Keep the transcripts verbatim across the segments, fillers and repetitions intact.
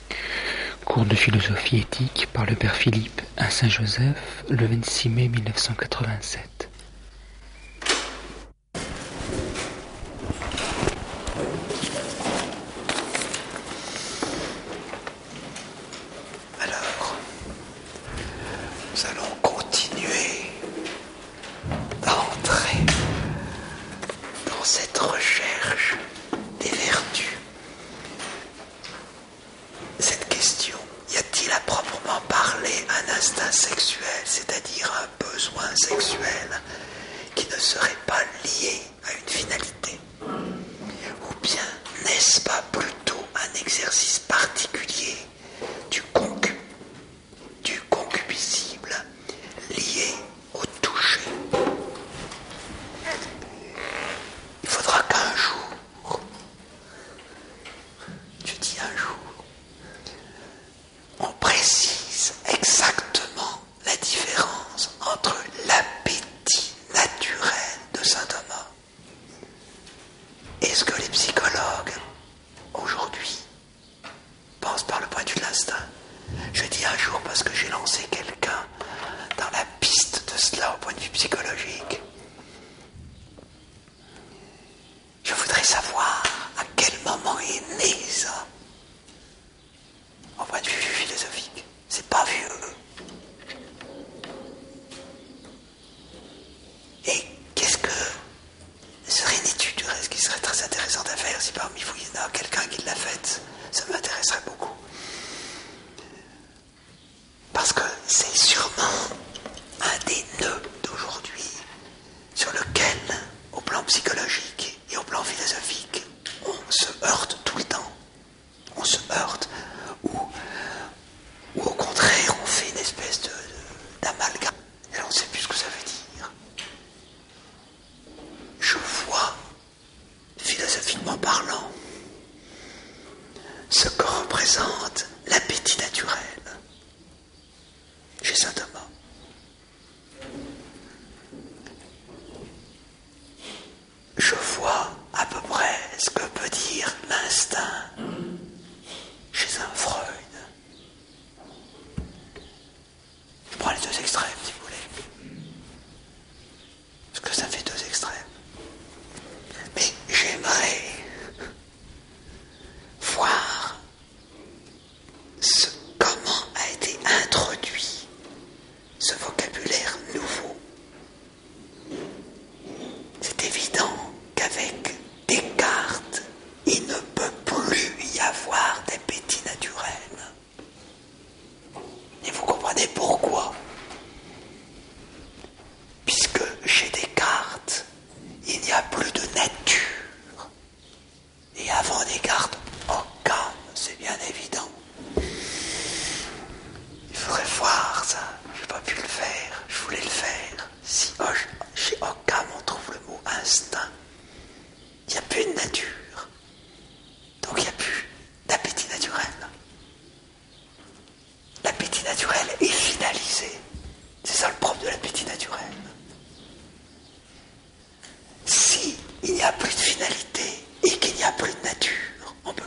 Cours de philosophie éthique par le père Philippe à Saint-Joseph le vingt-six mai mille neuf cent quatre-vingt-sept. Alors, nous allons continuer d'entrer dans cette recherche des vertus. Cette question, y a-t-il à proprement parler un instinct sexuel, c'est-à-dire un besoin sexuel qui ne serait pas lié à une finalité? Ou bien n'est-ce pas plutôt un exercice particulier du concu, du concupiscible lié au toucher? Il faudra qu'un jour, je dis un jour, on précise exactement la différence entre l'appétit naturel de saint Thomas et ce que les psychologues aujourd'hui pensent par le point de vue de l'instinct. Je dis un jour parce que j'ai lancé quelqu'un dans la piste de cela au point de vue psychologique. Je voudrais savoir à quel moment est né ça. Au point de vue philosophique, c'est pas vieux. Et qu'est-ce que ce serait une étude du reste qui serait très intéressante à faire si parmi vous il y en a quelqu'un qui l'a faite, ça m'intéresserait beaucoup. Parce que c'est sûrement un des nœuds d'aujourd'hui sur lequel, au plan psychologique et au plan philosophique, on se heurte tout le temps. On se heurte ou Ou au contraire, on fait une espèce de, de, d'amalgame. Et on ne sait plus ce que ça veut dire. Je vois, philosophiquement parlant, ce que représente l'appétit naturel chez saint Thomas. Je vois à peu près ce que peut dire l'instinct chez un Freud. Je prends les deux extrêmes, si vous voulez. Parce que ça fait deux extrêmes. Mais j'aimerais voir ce, comment a été introduit ce vocabulaire nouveau. C'est évident qu'avec Descartes, il ne peut plus y avoir d'appétit naturel. Et vous comprenez pourquoi? Puisque chez Descartes, il n'y a plus de nature. Et avant Descartes, Occam, c'est bien évident. Il faudrait voir ça. Je n'ai pas pu le faire. Je voulais le faire. Si oh, chez Occam, on trouve le mot instinct, il n'y a plus de nature. Donc il n'y a plus d'appétit naturel. L'appétit naturel est finalisé. C'est ça le propre de l'appétit naturel. Si il n'y a plus de finalité et qu'il n'y a plus de nature, on ne peut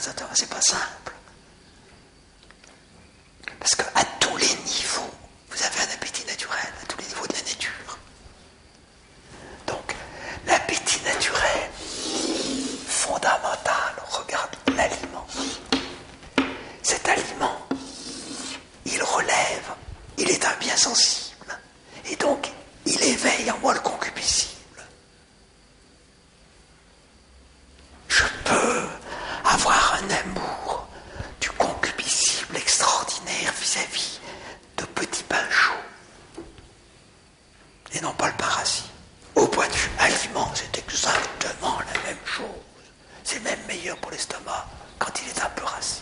estomac, c'est pas simple. Parce qu'à tous les niveaux, vous avez un appétit naturel, à tous les niveaux de la nature. Donc, l'appétit naturel, fondamental, regarde l'aliment. Cet aliment, il relève, il est un bien sensible, et donc il éveille en moi le concupiscible. Je peux avoir un amour du concupiscible extraordinaire vis-à-vis de petits pains chauds, et non pas le pain rassis. Au point de vue aliment, c'est exactement la même chose. C'est même meilleur pour l'estomac quand il est un peu rassis.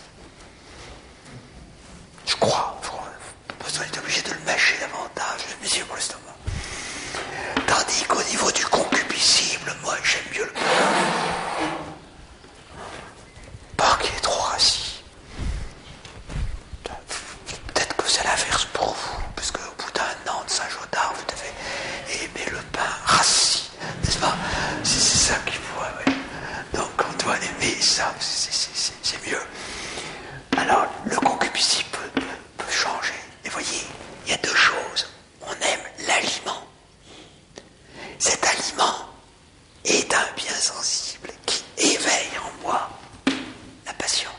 Je crois, je crois. Parce qu'on est obligé de le mâcher davantage, mais c'est pour l'estomac. Tandis qu'au niveau du concupiscible, moi j'aime mieux le porc. Porc qui est trop rassis. Peut-être que c'est l'inverse pour vous, parce qu'au bout d'un an de Saint-Jodard, vous devez aimer le pain rassis, n'est-ce pas? C'est, c'est ça qu'il faut, ouais. Donc on doit aimer ça, c'est, c'est, c'est, c'est mieux. Alors le concupiscible peut, peut, peut changer. Et voyez, il y a deux choses. On aime l'aliment. Cet aliment est un bien sensible qui éveille en moi la passion,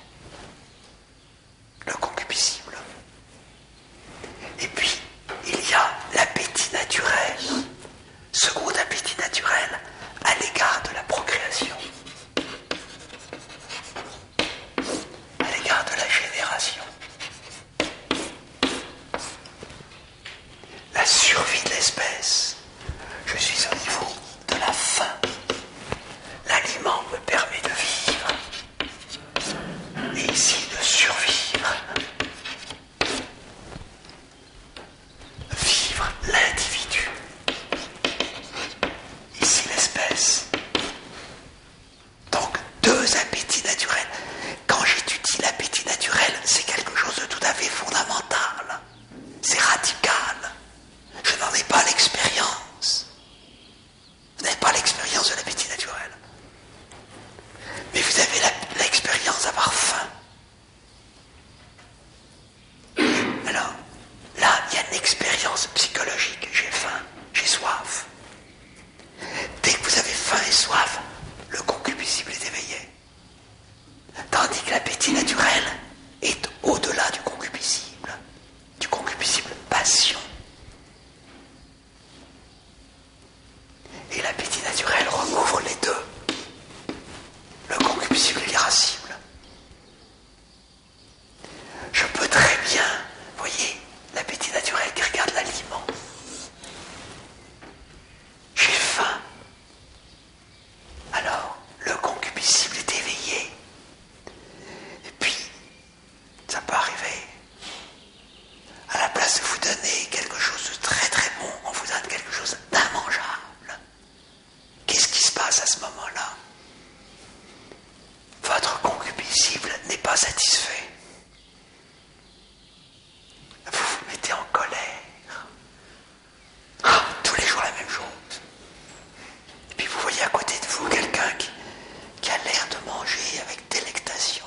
le concupiscible. Et puis, il y a l'appétit naturel, second appétit naturel à l'égard de la procréation, à l'égard de la génération. La survie de l'espèce. Je suis au niveau de la faim. L'aliment me permet de vivre. Et ici, de survivre. Vivre l'individu. Ici, l'espèce. Donc, deux appétits naturels. Quand j'étudie l'appétit naturel, c'est quelque chose de tout à fait fondamental. C'est radical. Je n'en ai pas l'expérience. Vous n'avez pas l'expérience de l'appétit naturel. Mais vous avez la, l'expérience d'avoir faim. Alors, là, il y a une expérience psychologique. J'ai faim, j'ai soif. Dès que vous avez faim et soif, le concupiscible est éveillé. Tandis que l'appétit naturel est au-delà du concupiscible. Du concupiscible passion. Et l'appétit naturel recouvre les deux. Le concupiscible et l'irascible. Je peux très bien, voyez, l'appétit naturel qui regarde l'aliment. J'ai faim. Alors, le concupiscible est éveillé. Et puis, ça peut arriver. À la place de vous donner quelque chose de très très bon, on vous donne quelque chose d'immangeable. Qu'est-ce qui se passe à ce moment-là? Votre concupiscible n'est pas satisfait. Vous vous mettez en colère. Ah, tous les jours la même chose. Et puis vous voyez à côté de vous quelqu'un qui, qui a l'air de manger avec délectation.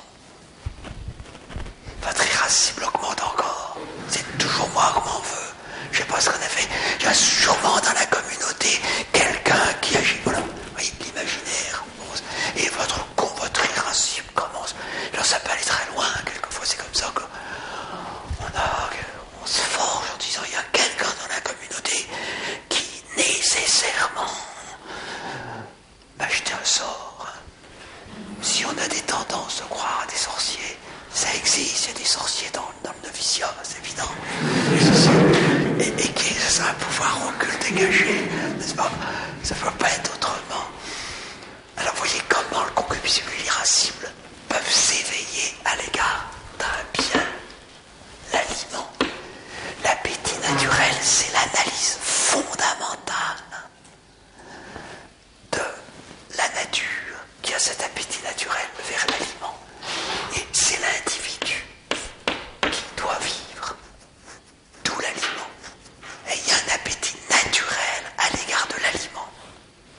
Votre irascible augmente encore. C'est toujours moi qu'on m'en veut. Je sais pas ce qu'on a fait. Il y a sûrement dans la communauté quelqu'un qui agit. Voilà. Vous voyez, l'imaginaire. Et votre con, votre irascible commence. Alors ça peut aller très loin. Quelquefois c'est comme ça que on, a, on se forge en disant il y a quelqu'un dans la communauté qui nécessairement m'a jeté un sort. Si on a des tendances de croire à des sorciers, ça existe, il y a des sorciers dans, dans le noviciat, c'est évident. Et, et qui exercent un pouvoir occulte et caché, n'est-ce pas? Ça ne peut pas être autrement. Alors voyez comment le concupiscible et l'irascible peuvent s'éveiller à l'égard d'un bien, l'aliment. L'appétit naturel, c'est l'analyse fondamentale de la nature qui a cet appétit naturel vers l'aliment. Et c'est l'individu qui doit vivre, d'où l'aliment. Et il y a un appétit naturel à l'égard de l'aliment.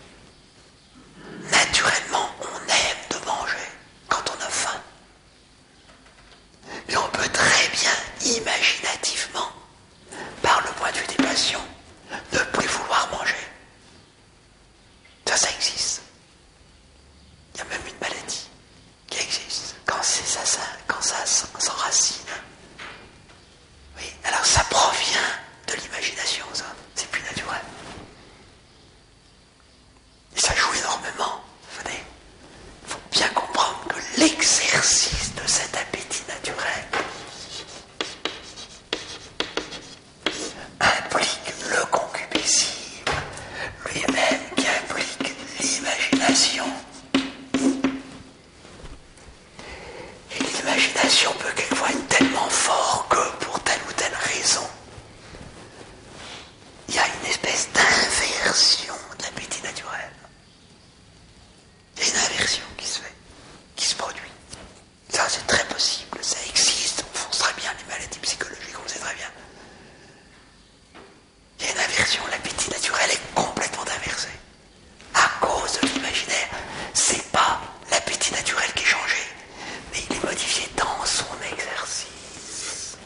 d'imagination peut quelquefois être tellement fort que pour telle ou telle raison, il y a une espèce d'inversion de l'appétit naturel. Il y a une inversion qui se fait, qui se produit. Ça, c'est très possible, ça existe, on fonce très bien les maladies psychologiques, on le sait très bien. Il y a une inversion, l'appétit naturel est complètement inversé. À cause de l'imaginaire, c'est pas l'appétit naturel qui est changé, mais il est modifié dans son exercice.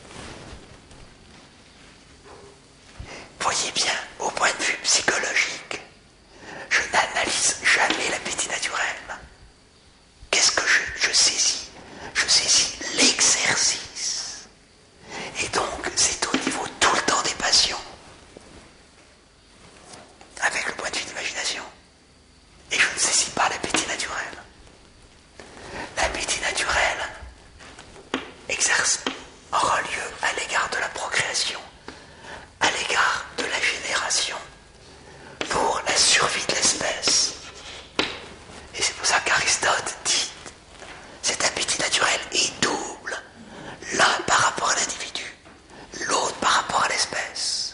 Voyez bien, au point de vue psychologique, je n'analyse jamais l'appétit naturel. Qu'est-ce que je, je saisis? Je saisis l'exercice. Et donc, c'est au niveau tout le temps des passions, avec le point de vue d'imagination. Et je ne saisis pas l'appétit naturel. L'appétit naturel exerce, aura lieu à l'égard de la procréation, à l'égard de la génération, pour la survie de l'espèce. Et c'est pour ça qu'Aristote dit, cet appétit naturel est double, l'un par rapport à l'individu, l'autre par rapport à l'espèce.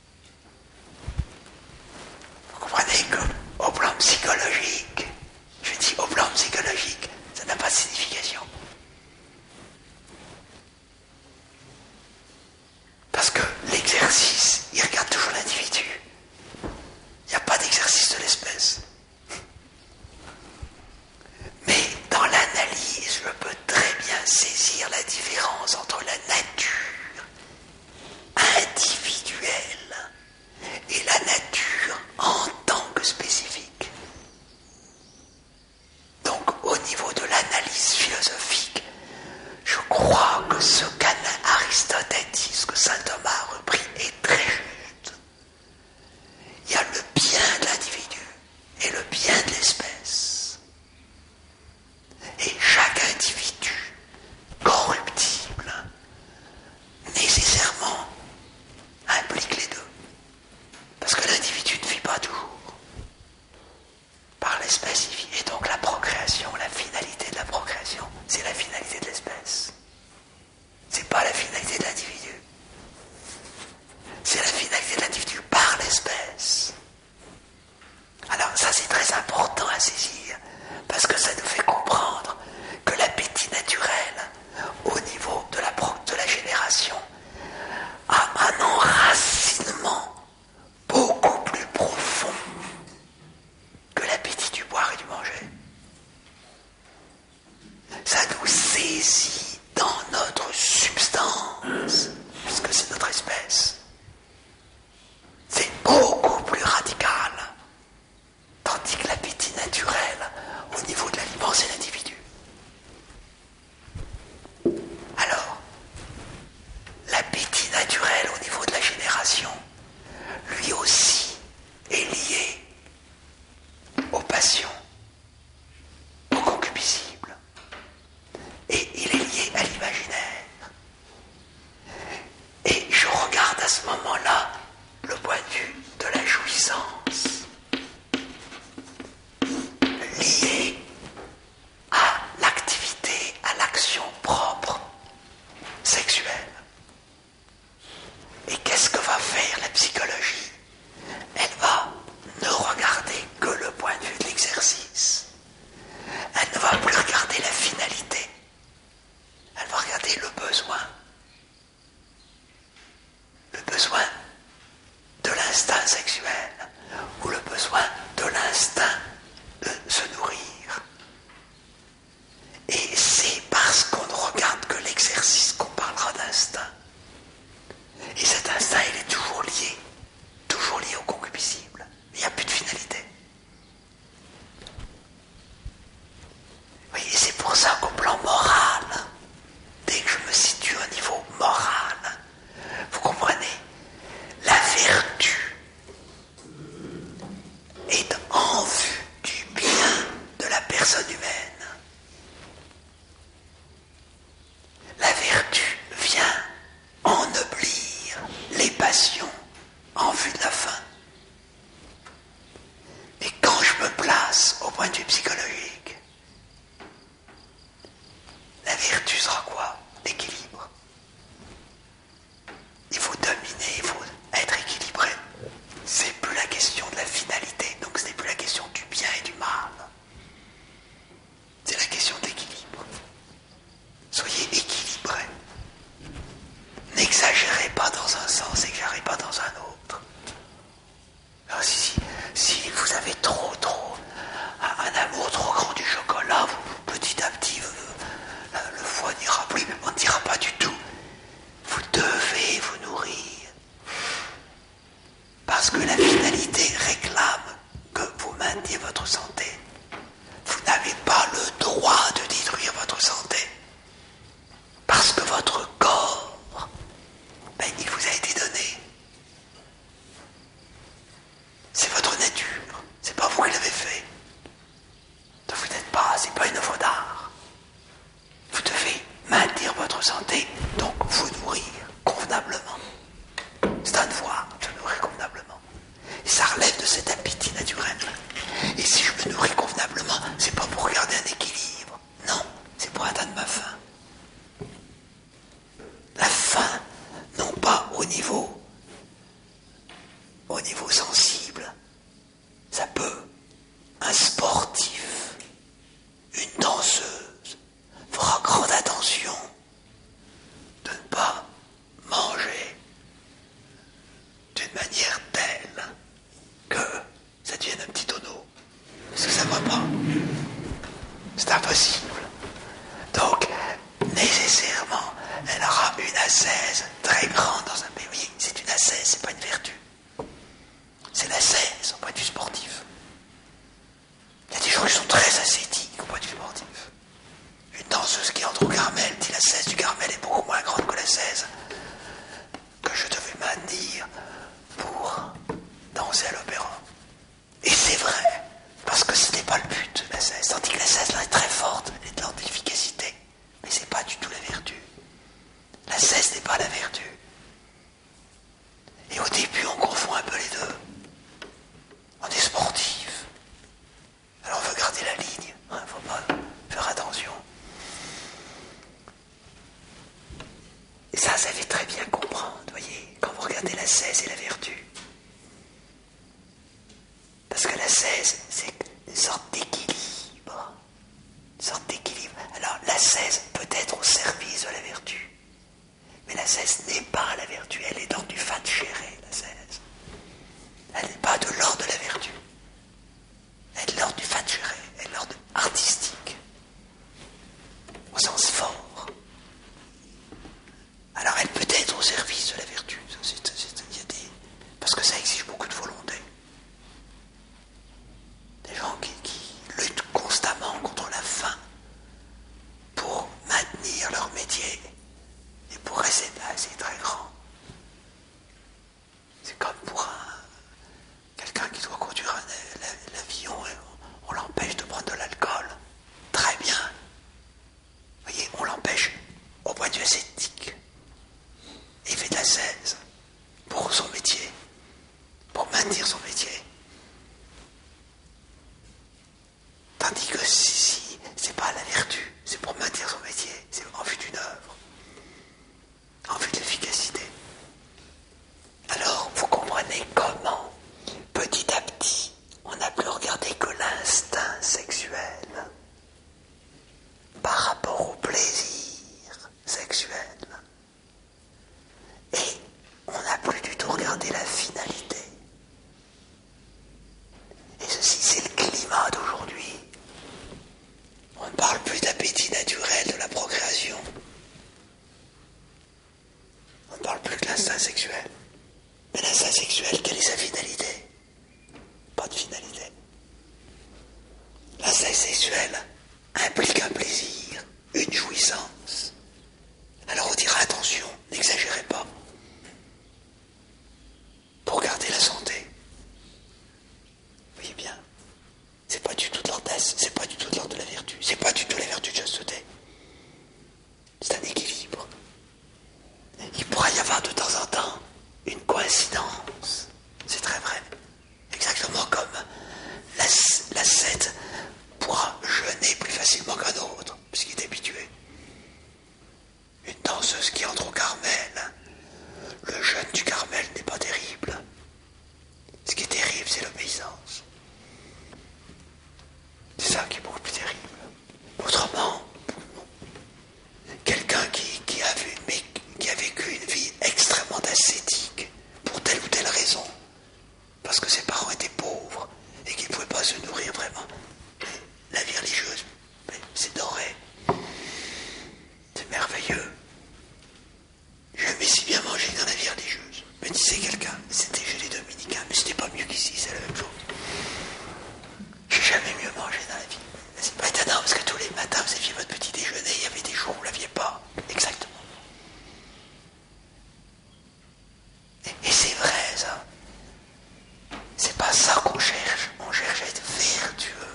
Vous comprenez qu'au plan psychologique, je dis au plan psychologique, ça n'a pas de signification. Parce que l'exercice, il regarde toujours l'individu. Il n'y a pas d'exercice de l'espèce. Mais dans l'analyse, je peux très bien saisir la différence entre la nature individuelle et la nature en tant que spécifique. Donc, au niveau de l'analyse philosophique, je crois que ce qu'Aristote a dit, ce que saint Thomas a repris, est très juste. Il y a le bien de l'individu et le bien de l'espèce. Et chaque individu corruptible, nécessairement, implique les deux. Parce que l'individu ne vit pas toujours. Par l'espèce, il vit. Et donc la procréation, la finalité de la procréation, c'est la finalité de l'espèce. C'est pas la finalité de l'individu. C'est la finalité de l'individu par l'espèce. Alors ça, c'est très important à saisir, parce que ça nous fait comprendre que l'appétit naturel, au niveau de la, de la génération, a un enracinement beaucoup plus profond que l'appétit du boire et du manger. Ça nous saisit dans notre substance, puisque c'est notre espèce. C'est beaucoup plus radical. Tandis que l'appétit naturel, au niveau de l'aliment, c'est l'individu. Alors, l'appétit naturel au niveau de la génération, lui aussi, est lié aux passions, aux concupiscibles. Et il est lié à l'imaginaire. Et je regarde à ce moment-là le point de vue de la jouissance, lié à l'activité, à l'action propre, sexuelle. Et qu'est-ce que va faire la psychologie? Elle va ne regarder que le point de vue de l'exercice. Elle ne va plus regarder la finalité. Elle va regarder le besoin. Le besoin de l'instinct sexuel ou le besoin de l'instinct de se nourrir. Et c'est parce qu'on ne regarde que l'exercice qu'on parlera d'instinct. Et cet instinct, il est toujours lié, toujours lié au concupiscible. Il n'y a plus de finalité. Oui, et c'est pour ça qu'au plan moral, dès que je me situe au niveau moral, vous comprenez, la vertu est en vue du bien de la personne humaine. possible. Donc, nécessairement, elle aura une ascèse très grande dans un pays. Oui, c'est une ascèse, c'est pas une vertu. C'est l'ascèse au point de vue sportif. Il y a des gens qui sont très ascétiques au point de vue sportif. Une danseuse qui entre au Carmel dit l'ascèse du Carmel est beaucoup moins grande que l'ascèse que je devais maintenir pour danser à l'opéra. Et c'est vrai, parce que ce n'est pas le but, l'ascèse. Tandis que l'ascèse là est très forte, elle est de l'ordre de l'efficacité. Mais c'est pas du tout la vertu. L'ascèse n'est pas la vertu. Et au début, on confond un peu les deux. On est sportif. Alors on veut garder la ligne. Il ne faut pas faire attention. Et ça, ça fait très bien comprendre, voyez, quand vous regardez l'ascèse et la vertu. Parce que l'ascèse, c'est une sorte d'équilibre. Une sorte d'équilibre. Alors l'ascèse peut être au service de la vertu. Mais l'ascèse n'est pas la vertu, elle est dans du facere, l'ascèse. Elle n'est pas de l'ordre de la vertu. Elle est de l'ordre du facere, elle est de l'ordre artistique. Au sens fort. Alors elle peut être au service de la vertu. Ça, c'est, c'est, il y a des... Parce que ça exige beaucoup de volonté. Des gens qui, qui luttent constamment contre la faim pour maintenir leur métier et pour rester là, c'est très grand. C'est comme pour un, quelqu'un qui doit conduire un, l'avion et on, on l'empêche de prendre de l'alcool. Très bien. Vous voyez, on l'empêche au point de vue ascétique. Il fait de l'ascèse pour son métier, pour maintenir son métier. Tandis que si, si c'est pas la vertu, c'est pour maintenir son métier, c'est en vue d'une œuvre, en vue de l'efficacité. Alors, vous comprenez comment, petit à petit, on n'a plus regardé que l'instinct sexuel par rapport au plaisir sexuel. Et on n'a plus du tout regardé la finalité. Et ceci, c'est le climat d'aujourd'hui. On ne parle plus d'appétit naturel, de la procréation. On ne parle plus que l'instinct sexuel. Mais l'instinct sexuel, quelle est sa finalité? Pas de finalité. L'instinct sexuel implique un plaisir, une jouissance. Alors on dira attention, n'exagérez pas. Pour garder la santé. Vous voyez bien, c'est pas du tout de l'ordesse, c'est pas du tout de l'ordre de la vertu, c'est pas du tout la vertu de chasteté. C'est un équilibre. Il pourra y avoir de temps en temps une coïncidence. C'est très vrai. Exactement comme l'ascète pourra jeûner plus facilement qu'un autre, puisqu'il est habitué. Une danseuse qui entre au Carmel, le jeûne du Carmel n'est pas terrible. Ce qui est terrible, c'est l'obéissance. C'est ça qui est beaucoup plus terrible. Autrement, quelqu'un qui, qui, a vu, mais, qui a vécu une vie extrêmement ascétique, pour telle ou telle raison, parce que ses parents étaient pauvres et qu'ils ne pouvaient pas se nourrir vraiment. La vie religieuse, c'est doré. C'est merveilleux. J'ai jamais si bien mangé dans la vie religieuse. Me disait quelqu'un, c'était chez les dominicains, mais c'était pas mieux qu'ici, c'est la même chose. J'ai jamais mieux mangé dans la vie. C'est pas étonnant parce que tous les matins vous aviez votre petit déjeuner, il y avait des jours où vous l'aviez pas. Exactement. Et, et c'est vrai ça. C'est pas ça qu'on cherche. On cherche à être vertueux.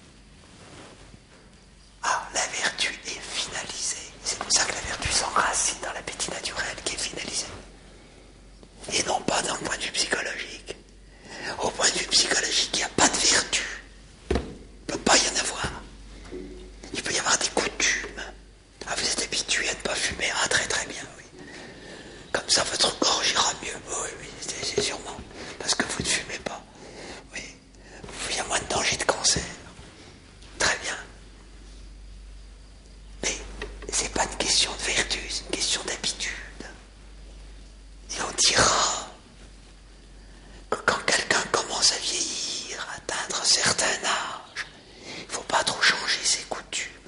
Ah, la vertu est finalisée. C'est pour ça que la vertu s'enracine dans l'appétit naturel qui est finalisé. Et non pas d'un point de vue psychologique. Au point de vue psychologique, il n'y a pas de vertu. Il ne peut pas y en avoir. Il peut y avoir des coutumes. Ah, vous êtes habitué à ne pas fumer. Ah, très très bien, oui. Comme ça, votre gorge ira mieux. Oui, oui, c'est, c'est sûrement. Parce que vous ne fumez pas. Oui. Il y a moins de danger de cancer. Très bien. Mais c'est pas une question de vertu, c'est une question d'habitude. Et on dira que quand quelqu'un commence à vieillir, à atteindre un certain âge, il ne faut pas trop changer ses coutumes.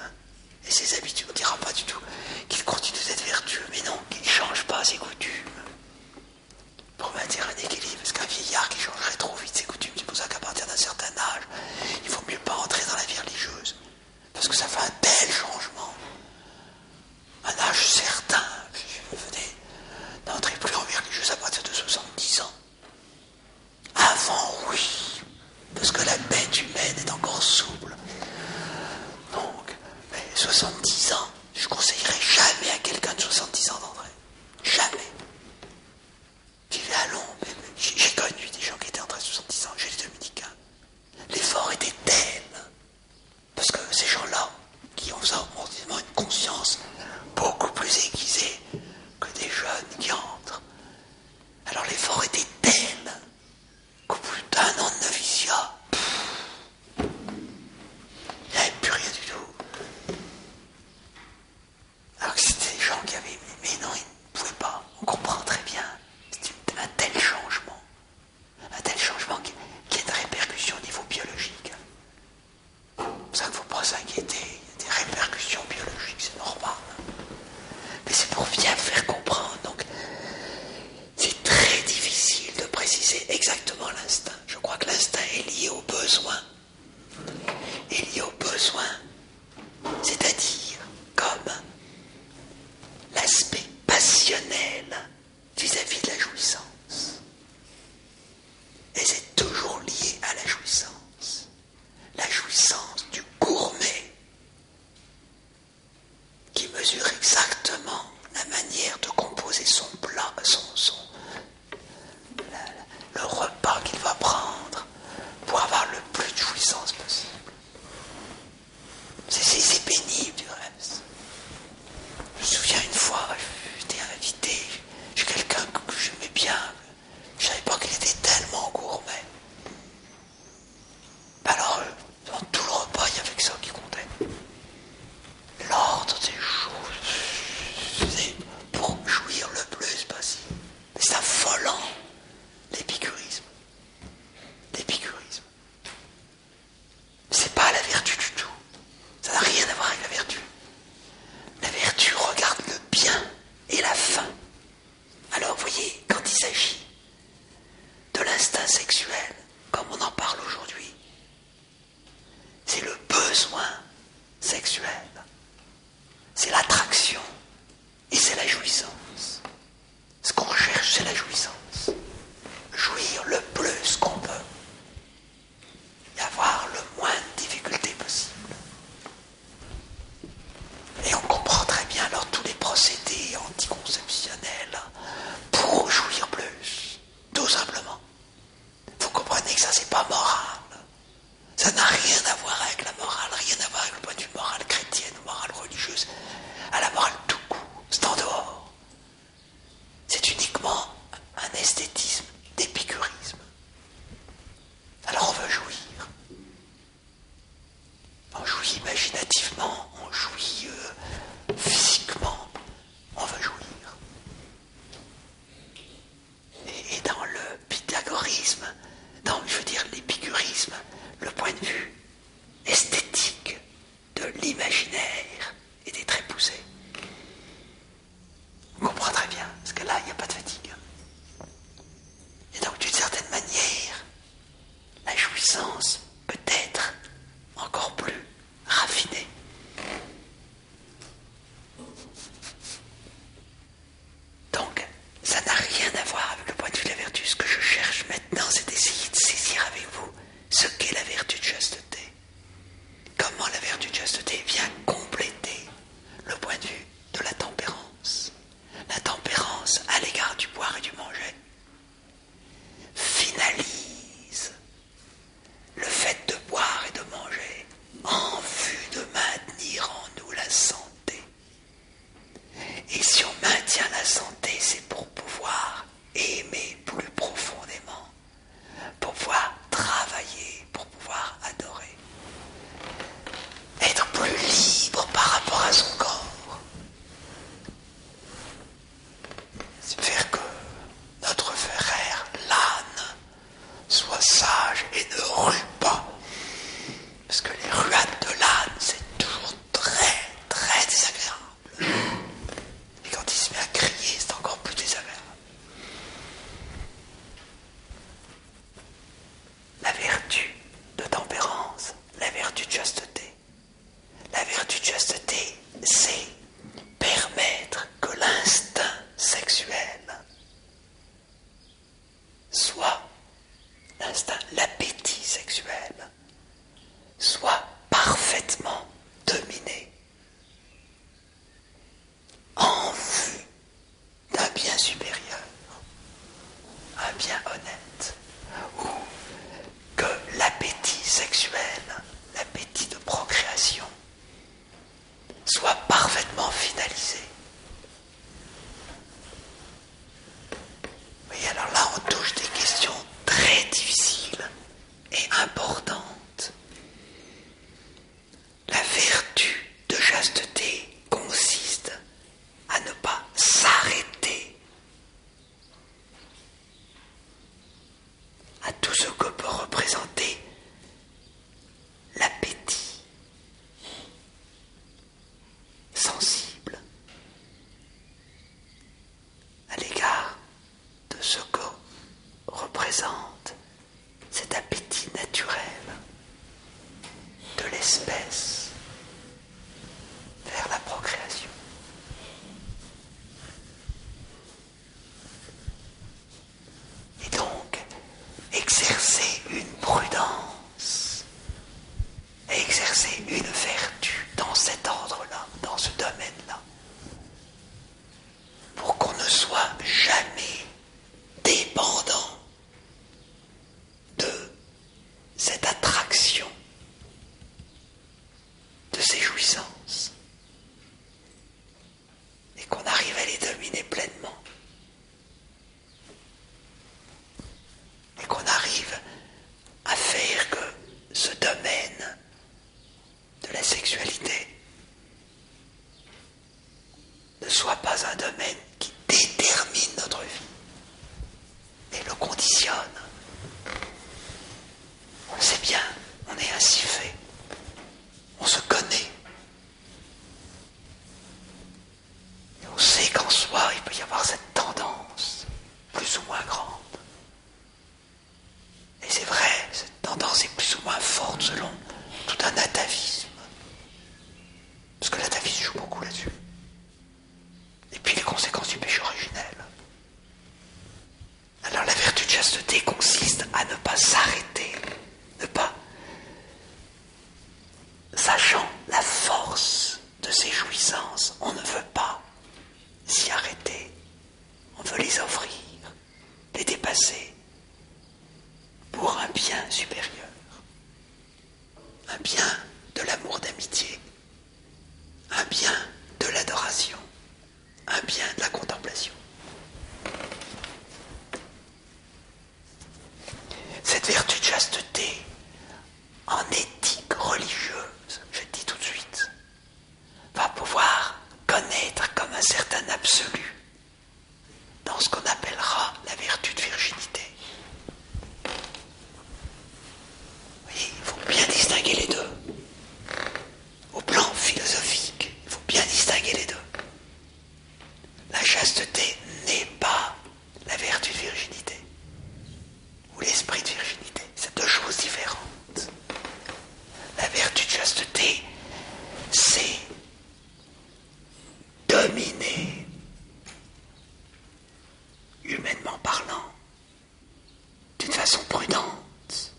soixante-dix ans, je conseillerais jamais à quelqu'un de soixante-dix ans d'entrer. Jamais. Vivez à Londres. J'ai connu des gens qui étaient entrés à soixante-dix ans, j'ai les dominicains. L'effort était tel, parce que ces gens-là, qui ont forcément une conscience beaucoup plus aiguisée que des jeunes qui entrent, alors l'effort était tel qu'au bout d'un an de noviciat, il n'y avait plus rien du tout. Alors que c'était des gens qui avaient... Mais non, ils ne pouvaient pas. On comprend très bien. C'est un tel changement. Un tel changement qui, qui a une répercussion au niveau biologique. C'est pour ça qu'il ne faut pas s'inquiéter. Il y a des répercussions biologiques, c'est normal. Mais c'est pour bien faire comprendre. Donc, c'est très difficile de préciser exactement l'instinct. Je crois que l'instinct est lié au besoin. Est lié au besoin. C'est-à-dire comme l'aspect passionnel vis-à-vis de la jouissance. Et c'est toujours lié à la jouissance. La jouissance du gourmet qui mesure exactement la manière de composer son plat, son, son, la, la, le repas qu'il va prendre pour avoir le plus de jouissance possible. C'est, c'est, c'est pénible du reste. Je me souviens une fois, j'étais invité chez quelqu'un que j'aimais bien. Je ne savais pas qu'il était tellement gourmet. Alors, dans tout le repas, il n'y avait que ça qui comptait. L'ordre des choses, c'est pour jouir le plus soit parfaitement finalisé. Oui, alors là, on touche des questions très difficiles et importantes. La vertu de chasteté consiste à ne pas s'arrêter à tout ce que peut représenter l'appétit sensible à l'égard de ce que représente cet appétit naturel de l'espèce vers la procréation. Et donc, exercer une prudence, exercer une vertu dans cet ordre-là, dans ce domaine-là, pour qu'on ne soit jamais dépendant de cette attraction, de ces jouissances, et qu'on arrive à les dominer pleinement, et qu'on arrive à faire que ce domaine de la sexualité ne soit pas un domaine qui détermine notre vie, mais le conditionne. On le sait bien, on est ainsi fait. On se connaît. Et on sait qu'en soi, il peut y avoir cette tendance, plus ou moins grande. Et c'est vrai, cette tendance est plus ou moins forte selon tout un atavisme. Parce que l'atavisme joue beaucoup là-dessus. Et puis les conséquences du péché originel. Alors la vertu de chasteté consiste à ne pas s'arrêter, ne pas, sachant la force de ces jouissances, on ne veut pas s'y arrêter, on veut les offrir, les dépasser pour un bien supérieur, un bien de l'amour d'amitié, un bien de l'adoration, un bien de la contemplation. Cette vertu de chasteté, en éthique religieuse, je le dis tout de suite, va pouvoir connaître comme un certain absolu dans ce qu'on appellera la vertu de virginité. Vous voyez, il faut bien distinguer les deux. Au plan philosophique, il faut bien distinguer les deux. La chasteté n'est pas la vertu de virginité ou l'esprit de virginité. C'est deux choses différentes. La vertu de chasteté, c'est dominer, humainement parlant, d'une façon prudente,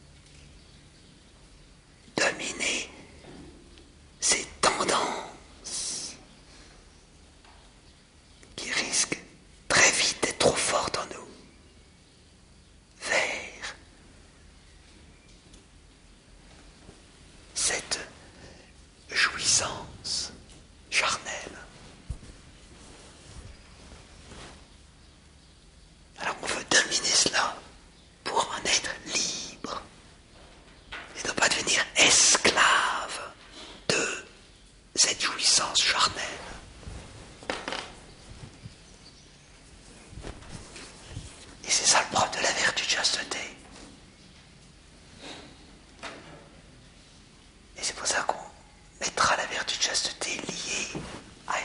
dominer ces tendances qui risquent très vite d'être trop fortes en nous, vers cette jouissance charnelle. Alors on veut dominer cela pour en être libre et ne pas devenir esclave de cette jouissance charnelle. Et c'est ça le propre de la vertu de chasteté. Et c'est pour ça qu'on mettra la vertu de chasteté liée à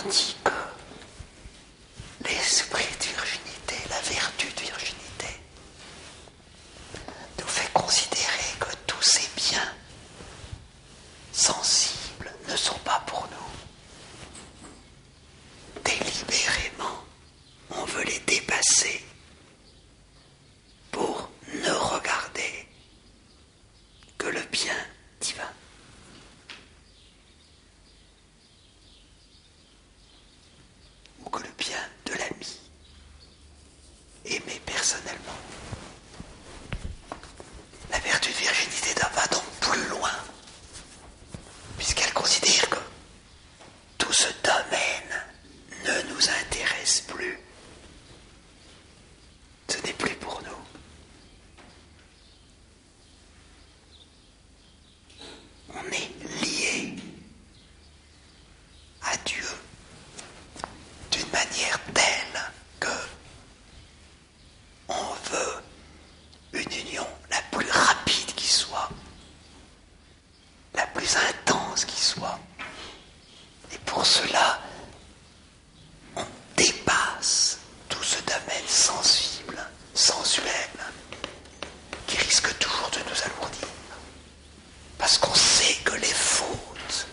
dit que l'esprit de virginité, la vertu de virginité, nous fait considérer que tous ces biens sensibles ne sont pas pour nous. Délibérément, on veut les dépasser pour ne regarder que le bien divin. Ou que le bien de l'ami, aimé personnellement. La vertu de virginité va donc plus loin, puisqu'elle considère que tout ce domaine ne nous intéresse plus. Ce n'est plus pour nous. On est lié à Dieu d'une manière telle que on veut une union la plus rapide qui soit, la plus intense qui soit. Et pour cela, on dépasse tout ce domaine sensible, sensuel, qui risque toujours de nous alourdir. Parce qu'on sait que les fautes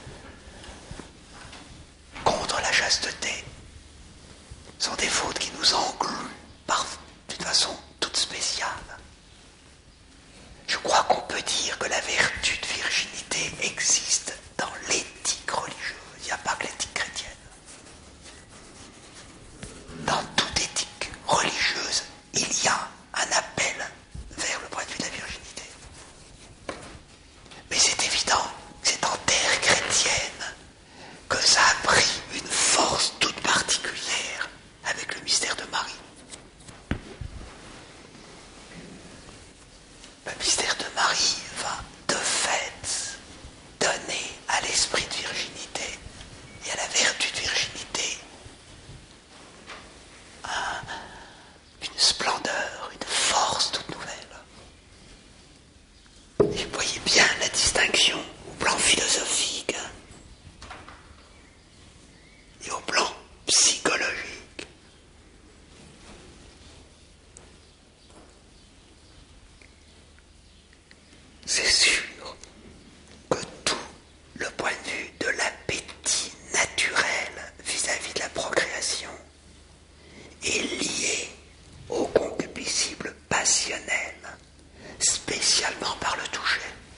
contre la chasteté sont des fautes qui nous engluent par, d'une façon toute spéciale. Je crois qu'on peut dire que la vertu de virginité existe dans l'éthique religieuse. Il n'y a pas que l'éthique chrétienne. Dans toute éthique religieuse, il y a un appel vers le point de vue de la virginité. Mais c'est évident que c'est en terre chrétienne que ça a pris une force toute particulière avec le mystère de Marie. Le mystère de Marie va de fait donner à l'esprit de virginité et à la vertu de virginité un, une splendeur, une force toute nouvelle. Et vous voyez bien la distinction au plan philosophique et au plan psychologique. C'est sûr que tout le point de vue de l'appétit naturel vis-à-vis de la procréation est lié au concupiscible passionnel, spécialement par le toucher,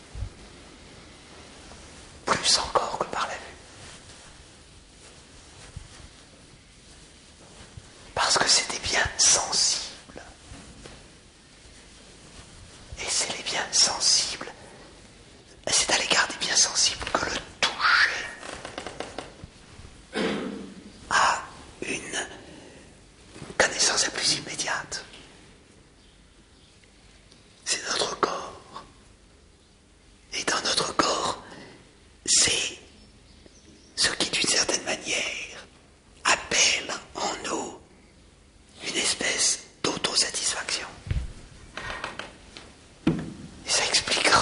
plus encore que par la vue. Parce que c'est des biens sensibles. Et c'est les biens sensibles, c'est à l'égard des biens sensibles que le toucher a une connaissance la plus immédiate. C'est notre corps. Et dans notre corps, c'est ce qui, d'une certaine manière, appelle en nous une espèce d'autosatisfaction. Et ça explique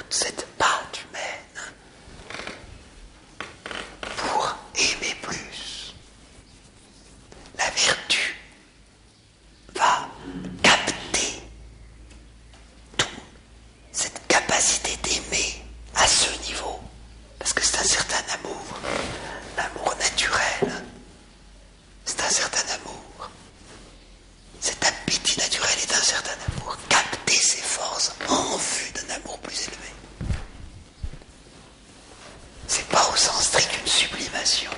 toute cette patte humaine pour aimer plus. La vertu va capter toute cette capacité d'aimer à ce niveau, parce que c'est un certain amour, l'amour naturel, c'est un certain amour. Cet appétit naturel est un certain amour. Capter ses forces en vue d'un amour plus élevé. C'est pas au sens strict une sublimation.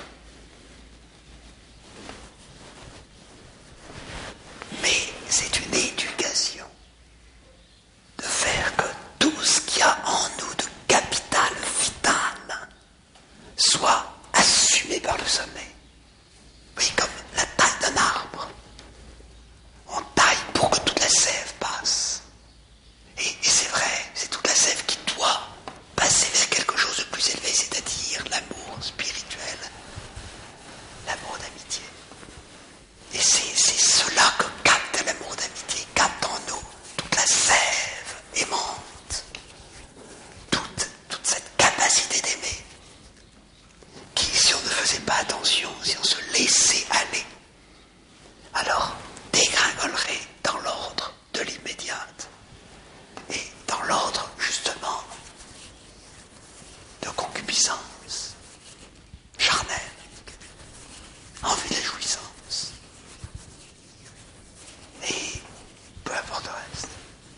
Mais c'est une éducation de faire que tout ce qu'il y a en nous de capital vital soit assumé par le sommet. Oui, comme la taille d'un arbre. On taille pour que toute la sève passe. Et, et c'est vrai, c'est toute la sève qui doit passer vers quelque chose de plus élevé, c'est-à-dire l'amour spirituel, l'amour d'amitié. Et c'est, c'est cela que capte l'amour d'amitié, capte en nous toute la sève aimante, toute, toute cette capacité d'aimer, qui, si on ne faisait pas attention, si on se laissait aller, alors dégringolerait dans l'ordre de l'immédiate et dans l'ordre justement de concupiscence charnelle en vue de la jouissance et peu importe le reste.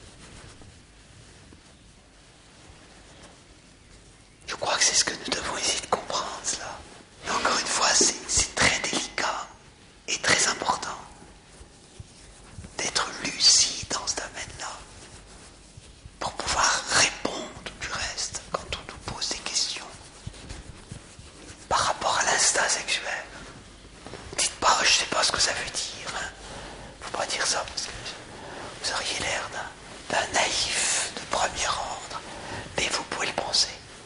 Je crois que c'est ce que nous devons essayer de comprendre, cela. Mais encore une fois, c'est, c'est très délicat et très important d'être lucide dans ce domaine-là pour pouvoir répondre du reste quand on nous pose des questions par rapport à l'instinct sexuel. Dites pas, je sais pas ce que ça veut dire. Hein. Faut pas dire ça parce que vous auriez l'air d'un, d'un naïf de premier ordre, mais vous pouvez le penser.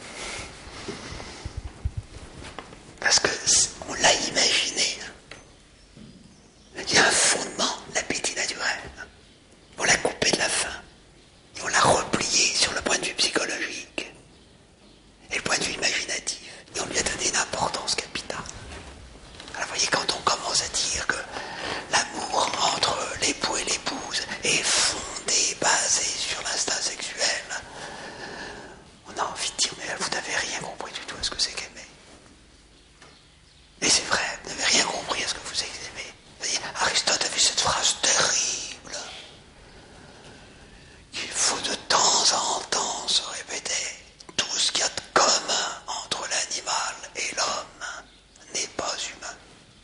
Parce que on l'a imaginé. Il y a un fondement, l'appétit naturel. On l'a coupé de la faim. Et on l'a replié sur le point de vue psychologique. Et le point de vue imaginatif. Et on lui a donné une importance capitale. Alors vous voyez, quand on commence à dire que l'amour entre l'époux et l'épouse est fondé, basé sur l'instinct sexuel, on a envie de dire, mais vous n'avez rien compris du tout à ce que c'est qu'aimer. Et c'est vrai, vous n'avez rien compris à ce que vous aimez. Aristote avait cette phrase terrible qu'il faut de temps en temps se répéter. Tout ce qu'il y a de commun entre l'animal et l'homme n'est pas humain.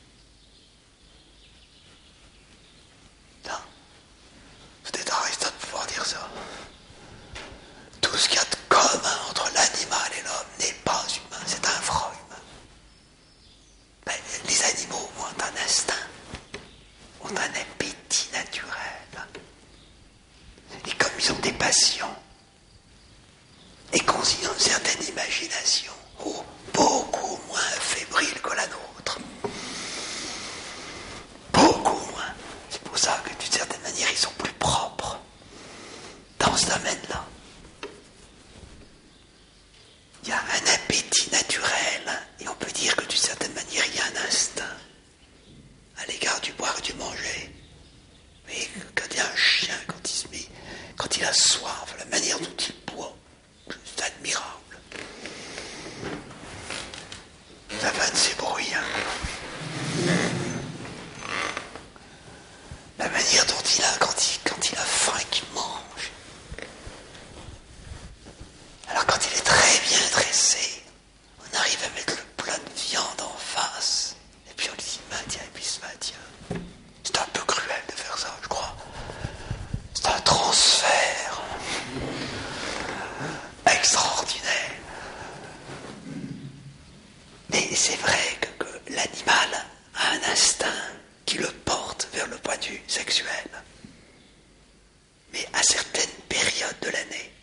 Non. C'était Aristote pour pouvoir dire ça. Tout ce qu'il y a de commun entre l'animal et l'homme n'est pas humain. C'est un vrai humain. Ben, les animaux ont un instinct, ont un appétit naturel. Et comme ils ont des passions, et qu'ils ont une certaine imagination, oh, beaucoup moins fébrile que la nôtre. Beaucoup moins. C'est pour ça que d'une certaine manière, ils sont plus propres dans ce domaine-là. Il y a un appétit naturel, et on peut dire que d'une certaine manière, il y a un instinct à l'égard du boire et du manger. Mais quand il y a un chien, quand il se met, quand il a soif, la manière dont il boit, c'est admirable. Ça va de ces bruits, hein. La manière dont il a, quand il, quand il a faim et qu'il mange. Alors quand il est très bien dressé, on arrive à mettre le plat de viande en face, et puis on lui dit maintien, et puis il se maintient. C'est un peu cruel de faire ça, je crois. C'est un transfert extraordinaire. Mais c'est vrai que, que l'animal a un instinct qui le porte vers le point de vue sexuel. Mais à certaines périodes de l'année.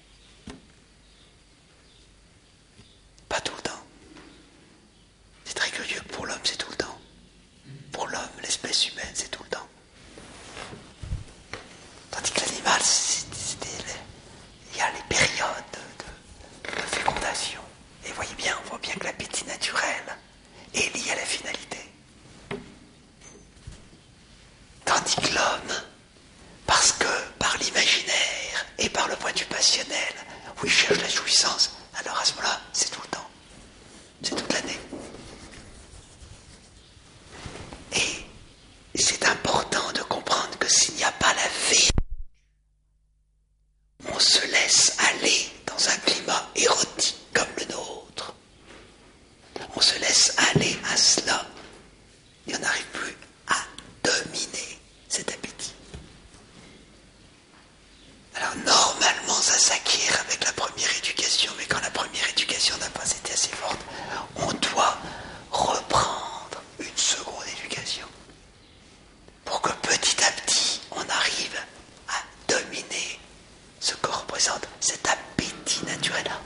Pas tout le temps. C'est très curieux que pour l'homme, c'est tout le temps. Pour l'homme, l'espèce humaine, c'est tout le temps. Tandis que l'animal, c'est, c'est, il y a les périodes de,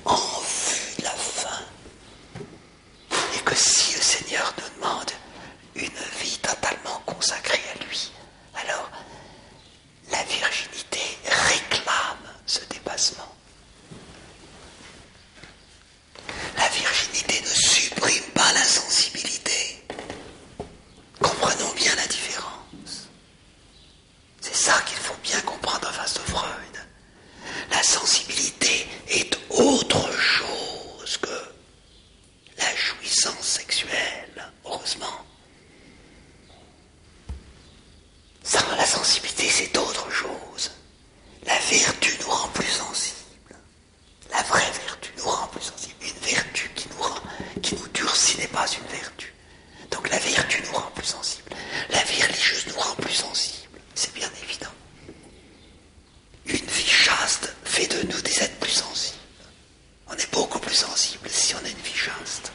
en vue de la fin. Et que si le Seigneur nous demande une vie totalement consacrée à lui, alors la virginité réclame ce dépassement. La virginité ne supprime pas la sensibilité. Comprenons bien la différence. C'est ça qu'il faut bien comprendre en face de Freud. La sensibilité est autre chose que la jouissance sexuelle, heureusement. Ça, la sensibilité, c'est autre chose. La vertu nous rend plus sensibles. La vraie vertu nous rend plus sensibles. Une vertu qui nous rend, qui nous durcit n'est pas une vertu. Donc la vertu nous rend plus sensibles. La vie religieuse nous rend plus sensibles. C'est bien évident. Une vie chaste fait de nous des êtres plus sensibles. On est beaucoup plus sensibles si on a une vie chaste.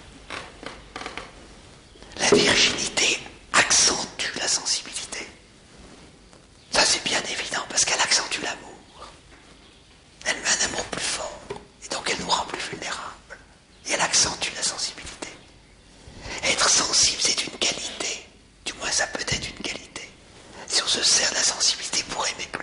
La virginité accentue la sensibilité. Ça c'est bien évident parce qu'elle accentue l'amour. Elle met un amour plus fort et donc elle nous rend plus vulnérables. Et elle accentue la sensibilité. Être sensible c'est une qualité. Du moins ça peut être une qualité. Si on se sert de la sensibilité pour aimer